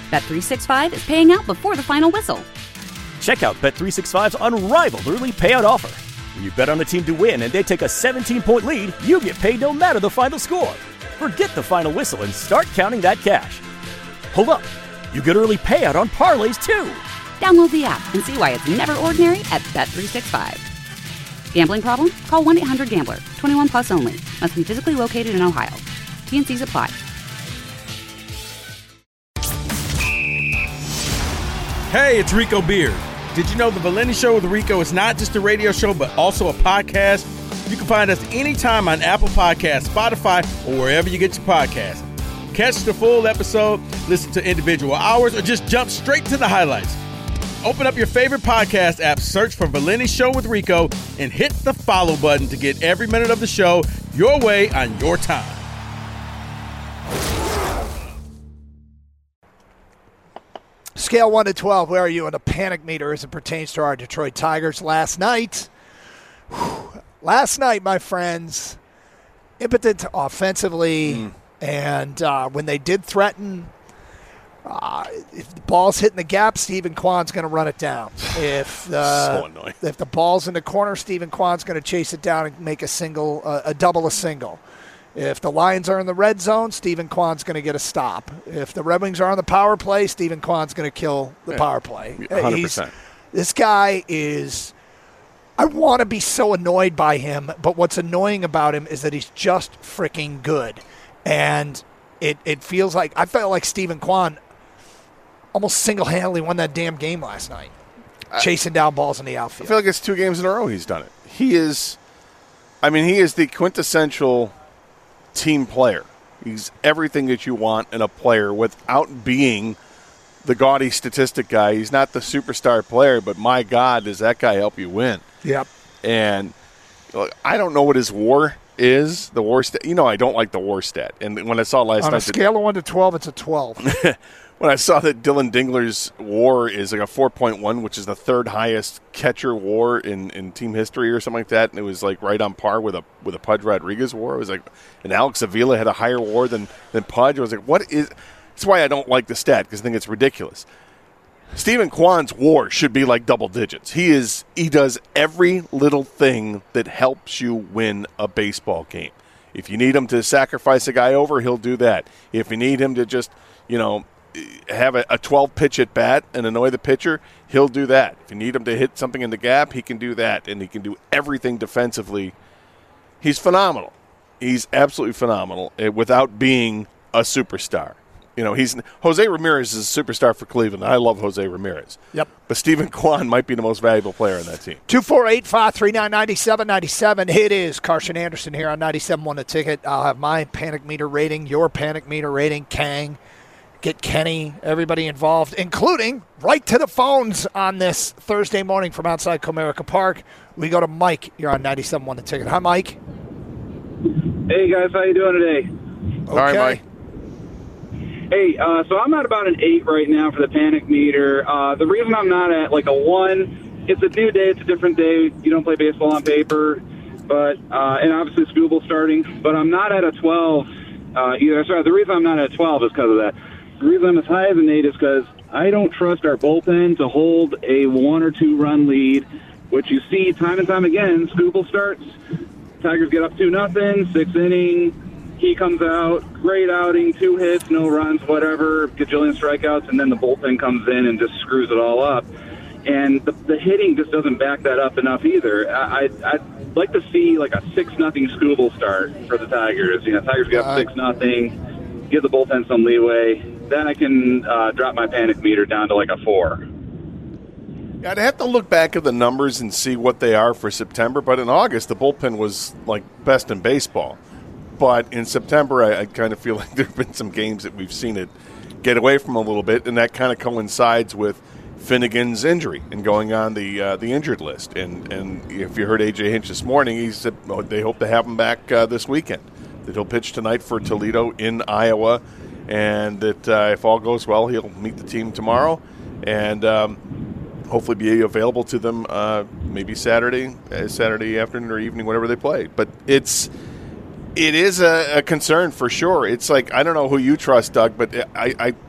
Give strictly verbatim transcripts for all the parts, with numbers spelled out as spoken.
Bet three sixty-five is paying out before the final whistle. Check out Bet three sixty-five's unrivaled early payout offer. When you bet on a team to win and they take a seventeen-point lead, you get paid no matter the final score. Forget the final whistle and start counting that cash. Hold up. You get early payout on parlays, too. Download the app and see why it's never ordinary at Bet three sixty-five. Gambling problem? Call one eight hundred gambler. twenty-one plus only. Must be physically located in Ohio. T and C's apply. Hey, it's Rico Beard. Did you know the Valenti Show with Rico is not just a radio show, but also a podcast? You can find us anytime on Apple Podcasts, Spotify, or wherever you get your podcasts. Catch the full episode, listen to individual hours, or just jump straight to the highlights. Open up your favorite podcast app, search for Valenti Show with Rico, and hit the follow button to get every minute of the show your way on your time. Scale one to twelve, where are you on the panic meter as it pertains to our Detroit Tigers last night? Whew, last night, my friends, impotent offensively, mm. and uh, when they did threaten, uh, if the ball's hitting the gap, Stephen Kwan's going to run it down. If uh, so annoying. If the ball's in the corner, Stephen Kwan's going to chase it down and make a single, uh, a double, a single. If the Lions are in the red zone, Stephen Kwan's going to get a stop. If the Red Wings are on the power play, Stephen Kwan's going to kill the yeah. power play. one hundred percent. He's, this guy is – I want to be so annoyed by him, but what's annoying about him is that he's just freaking good. And it, it feels like – I felt like Stephen Kwan almost single-handedly won that damn game last night, I, chasing down balls in the outfield. I feel like it's two games in a row he's done it. He is – I mean, he is the quintessential – team player. He's everything that you want in a player without being the gaudy statistic guy. He's not the superstar player, but my God, does that guy help you win? Yep. And look, I don't know what his WAR is. The WAR stat. You know, I don't like the WAR stat. And when I saw last on night, a scale of one to twelve, it's a twelve. When I saw that Dylan Dingler's WAR is like a four point one, which is the third highest catcher WAR in, in team history or something like that, and it was like right on par with a with a Pudge Rodriguez WAR. It was like, and Alex Avila had a higher WAR than than Pudge. I was like, what is? That's why I don't like the stat, because I think it's ridiculous. Stephen Kwan's WAR should be like double digits. He is he does every little thing that helps you win a baseball game. If you need him to sacrifice a guy over, he'll do that. If you need him to just, you know, have a twelve-pitch at bat and annoy the pitcher, he'll do that. If you need him to hit something in the gap, he can do that, and he can do everything defensively. He's phenomenal. He's absolutely phenomenal without being a superstar. You know, he's Jose Ramirez is a superstar for Cleveland. I love Jose Ramirez. Yep. But Stephen Kwan might be the most valuable player on that team. two four eight, five three nine, nine seven nine seven. It is Carson Anderson here on ninety-seven point one The Ticket. I'll have my panic meter rating, your panic meter rating, Kang. Get Kenny, everybody involved, including right to the phones on this Thursday morning from outside Comerica Park. We go to Mike. You're on ninety-seven point one The Ticket. Hi, Mike. Hey, guys. How you doing today? Okay. All right, Mike. Hey, uh, so I'm at about an eight right now for the panic meter. Uh, the reason I'm not at like a one, it's a new day. It's a different day. You don't play baseball on paper, but uh, and obviously Scooble starting. But I'm not at a twelve uh, either. Sorry, the reason I'm not at a twelve is because of that. The reason I'm as high as an eight is because I don't trust our bullpen to hold a one or two run lead, which you see time and time again. Scooble starts, Tigers get up two nothing, sixth inning, he comes out, great outing, two hits, no runs, whatever, gajillion strikeouts, and then the bullpen comes in and just screws it all up. And the, the hitting just doesn't back that up enough either. I, I, I'd like to see like a six nothing Scooble start for the Tigers. You know, Tigers get up six nothing, give the bullpen some leeway. Then I can uh, drop my panic meter down to like a four. Yeah, I'd have to look back at the numbers and see what they are for September. But in August, the bullpen was like best in baseball. But in September, I, I kind of feel like there have been some games that we've seen it get away from a little bit, and that kind of coincides with Finnegan's injury and going on the uh, the injured list. And and if you heard A J Hinch this morning, he said oh, they hope to have him back uh, this weekend. That he'll pitch tonight for Toledo in Iowa. And that uh, if all goes well, he'll meet the team tomorrow and um, hopefully be available to them uh, maybe Saturday, uh, Saturday afternoon or evening, whatever they play. But it's it is a, a concern for sure. It's like, I don't know who you trust, Doug, but I, I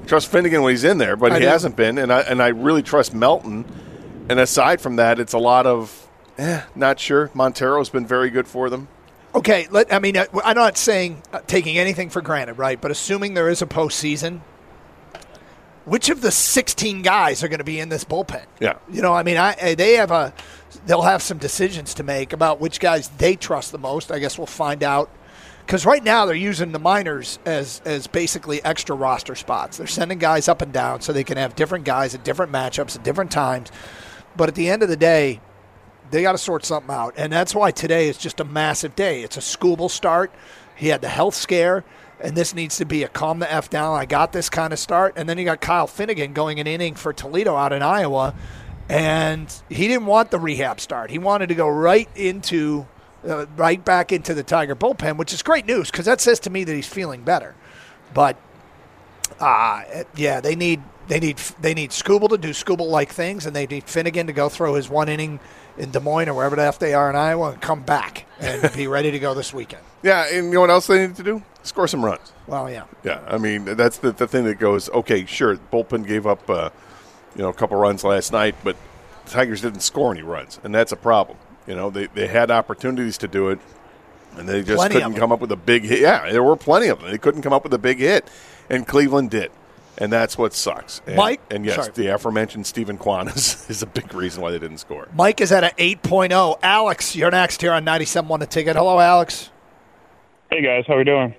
trust Finnegan when he's in there, but I he do. hasn't been, and I and I really trust Melton. And aside from that, it's a lot of, eh, not sure. Montero's been very good for them. Okay, let, I mean, I, I'm not saying uh, taking anything for granted, right? But assuming there is a postseason, which of the sixteen guys are going to be in this bullpen? Yeah. You know, I mean, I, they have a, they'll have some decisions to make about which guys they trust the most. I guess we'll find out. Because right now they're using the minors as, as basically extra roster spots. They're sending guys up and down so they can have different guys at different matchups at different times. But at the end of the day, they got to sort something out. And that's why today is just a massive day. It's a Skubal start. He had the health scare, and this needs to be a calm the F down. I got this kind of start. And then you got Kyle Finnegan going an inning for Toledo out in Iowa. And he didn't want the rehab start. He wanted to go right into uh, right back into the Tiger bullpen, which is great news because that says to me that he's feeling better. But, uh, yeah, they need they need they need Skubal to do Skubal-like things, and they need Finnegan to go throw his one inning in Des Moines or wherever the F they are in Iowa and come back and be ready to go this weekend. Yeah, and you know what else they need to do? Score some runs. Well, yeah. Yeah, I mean, that's the, the thing that goes, okay, sure, bullpen gave up uh, you know, a couple runs last night, but the Tigers didn't score any runs, and that's a problem. You know, they, they had opportunities to do it, and they just Plenty couldn't come up with a big hit. Yeah, there were plenty of them. They couldn't come up with a big hit, and Cleveland did. And that's what sucks. And, Mike? And, yes, Sorry. the aforementioned Stephen Kwan is, is a big reason why they didn't score. Mike is at an eight point oh. Alex, you're next here on ninety-seven point one The Ticket. Hello, Alex. Hey, guys. How we doing?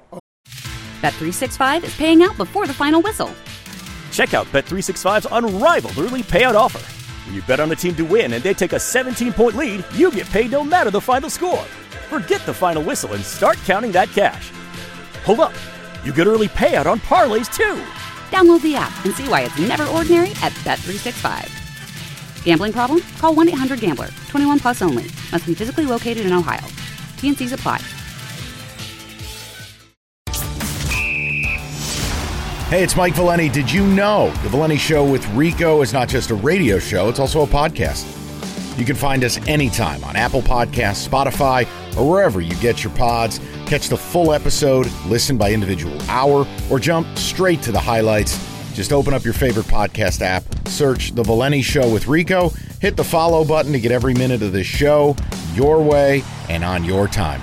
Bet three sixty-five is paying out before the final whistle. Check out Bet three sixty-five's unrivaled early payout offer. When you bet on a team to win and they take a seventeen-point lead, you get paid no matter the final score. Forget the final whistle and start counting that cash. Hold up. You get early payout on parlays, too. Download the app and see why it's never ordinary at Bet three sixty-five. Gambling problem? Call one eight hundred gambler. twenty-one plus only. Must be physically located in Ohio. T N Cs apply. Hey, it's Mike Valeni. Did you know The Valeni Show with Rico is not just a radio show, it's also a podcast. You can find us anytime on Apple Podcasts, Spotify, or wherever you get your pods. Catch the full episode, listen by individual hour, or jump straight to the highlights. Just open up your favorite podcast app, search The Valeni Show with Rico, hit the follow button to get every minute of this show your way and on your time.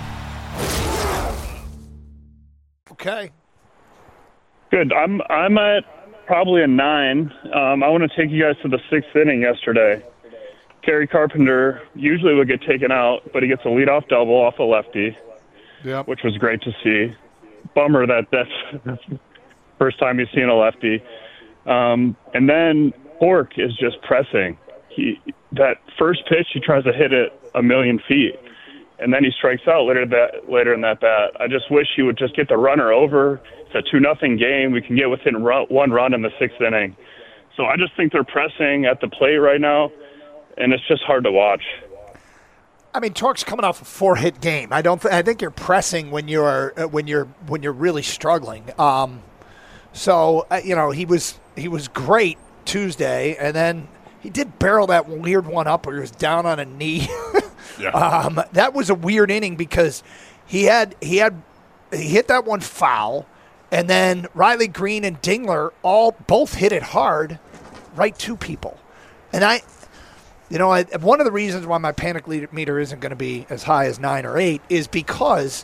Okay. Good. I'm I'm at probably a nine. Um, I want to take you guys to the sixth inning yesterday. Kerry Carpenter usually would get taken out, but he gets a leadoff double off a lefty, Yep. which was great to see. Bummer that that's the first time he's seen a lefty. Um, and then Pork is just pressing. He that first pitch, he tries to hit it a million feet, and then he strikes out later that later in that bat. I just wish he would just get the runner over. It's a two nothing game. We can get within run, one run in the sixth inning. So I just think they're pressing at the plate right now, and it's just hard to watch. I mean, Tork's coming off a four-hit game. I don't. Th- I think you're pressing when you're uh, when you're when you're really struggling. Um, so uh, you know he was he was great Tuesday, and then he did barrel that weird one up where he was down on a knee. Yeah. um, that was a weird inning because he had he had he hit that one foul, and then Riley Green and Dingler all both hit it hard, right to people, and I. You know, I, one of the reasons why my panic meter isn't going to be as high as nine or eight is because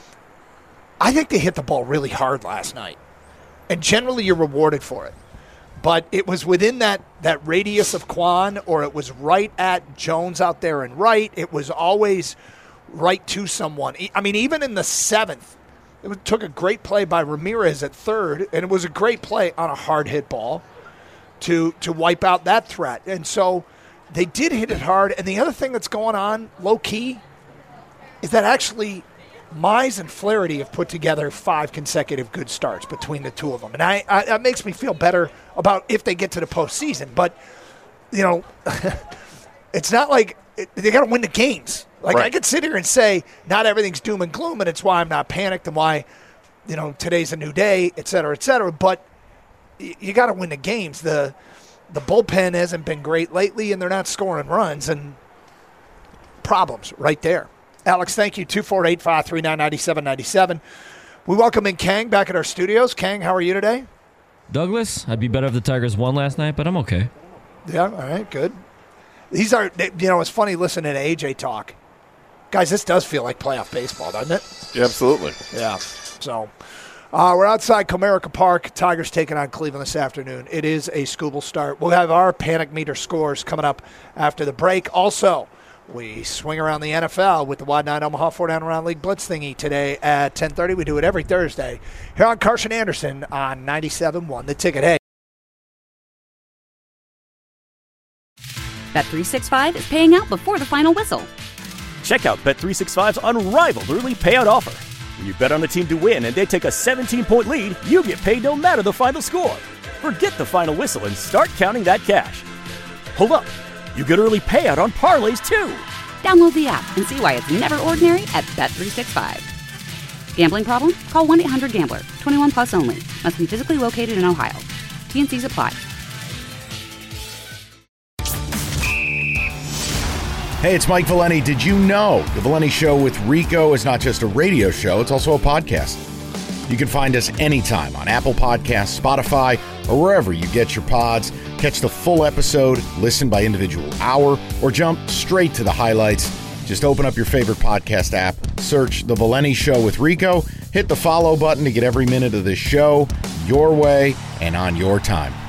I think they hit the ball really hard last night. And generally you're rewarded for it. But it was within that, that radius of Kwan, or it was right at Jones out there and right. It was always right to someone. I mean, even in the seventh, it took a great play by Ramirez at third, and it was a great play on a hard hit ball to to wipe out that threat. And so they did hit it hard, and the other thing that's going on, low-key, is that actually Mize and Flaherty have put together five consecutive good starts between the two of them. And I, I that makes me feel better about if they get to the postseason. But, you know, it's not like it, they got to win the games. Like, Right. I could sit here and say not everything's doom and gloom, and it's why I'm not panicked and why, you know, today's a new day, et cetera, et cetera. But y- you got to win the games. The The bullpen hasn't been great lately, and they're not scoring runs, and problems right there. Alex, thank you. two four eight, five three nine, nine seven nine seven. We welcome in Kang back at our studios. Kang, how are you today? Douglas, I'd be better if the Tigers won last night, but I'm okay. Yeah, all right, good. These are, you know, it's funny listening to A J talk. Guys, this does feel like playoff baseball, doesn't it? Yeah, absolutely. Yeah. So uh, we're outside Comerica Park. Tigers taking on Cleveland this afternoon. It is a Scooble start. We'll have our panic meter scores coming up after the break. Also, we swing around the N F L with the Wide Nine Omaha four Down Around League Blitz thingy today at ten thirty. We do it every Thursday here on Carson Anderson on ninety-seven point one. The Ticket. Hey. Bet three sixty-five is paying out before the final whistle. Check out Bet three sixty-five's unrivaled early payout offer. When you bet on a team to win and they take a seventeen-point lead, you get paid no matter the final score. Forget the final whistle and start counting that cash. Hold up. You get early payout on parlays, too. Download the app and see why it's never ordinary at Bet three sixty-five. Gambling problem? Call one eight hundred gambler. twenty-one plus only. Must be physically located in Ohio. T and C's apply. Hey, it's Mike Valeni. Did you know The Valeni Show with Rico is not just a radio show, it's also a podcast. You can find us anytime on Apple Podcasts, Spotify, or wherever you get your pods. Catch the full episode, listen by individual hour, or jump straight to the highlights. Just open up your favorite podcast app, search The Valeni Show with Rico, hit the follow button to get every minute of this show your way and on your time.